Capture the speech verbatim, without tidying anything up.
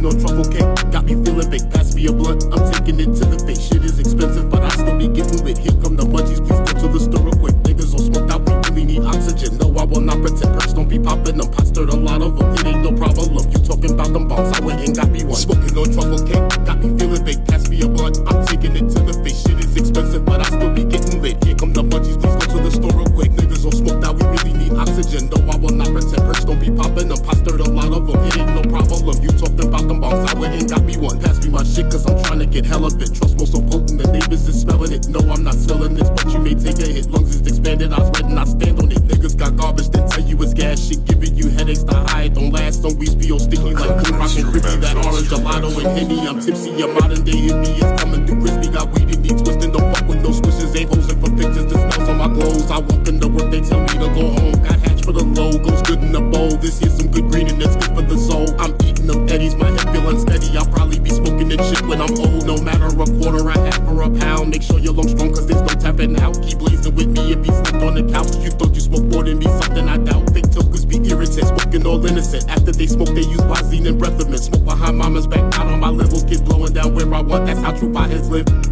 Smoking on truffle cake, got me feeling big. Pass me a blunt, I'm taking it to the face. Shit is expensive, but I still be getting lit. Here come the munchies, please go to the store real quick. Niggas all smoked out, we really need oxygen. No, I will not pretend. Perks don't be popping them. I stirred a lot of them, it ain't no problem. You talking about them bombs, I went and got me one. Smoking on truffle cake, got me feeling big. Pass me a blunt, I'm taking it to the face. Shit is expensive, but I still be getting lit. Here come the munchies, please go to the store real quick. Niggas all smoked out, we really need oxygen. No, I will not pretend. Perks don't be popping them. I stirred a lot of them, it ain't no problem. You talking about them bombs, I went and got me one. Pass me my shit, cause I'm trying to get hella bit. Trust more so potent, the neighbors is smelling it. No, I'm not selling this, but you may take a hit. Lungs is expanded, eyes red and I stand on it. Niggas got garbage, then tell you it's gas shit. Giving you headaches, the high don't last. Don't we be all sticky like cool rockin' crispy. That orange gelato and Henny, I'm tipsy. A modern day hippie is coming through crispy. Got weed in these twisting, don't fuck with no squishes. Ain't posing for pictures, the smells on my clothes. I walk into work, they tell me to go home. Got hatch for the low, goes good in the bowl. This here's some good green and it's good for the soul. I'm eating them eddies, my head feel unsteady. I'll probably be smoking this shit when I'm old. No matter a quarter, a half, or a pound. Make sure your lungs strong, cause there's no tapping out. Keep blazing with me if you slept on the couch. You thought you smoked more than me, something I doubt. Fake tokens be irritant, smoking all innocent. After they smoke, they use Visine and Breathamin. Smoke behind mama's back, out on my level. Kid blowing down where I want, that's how true potheads live.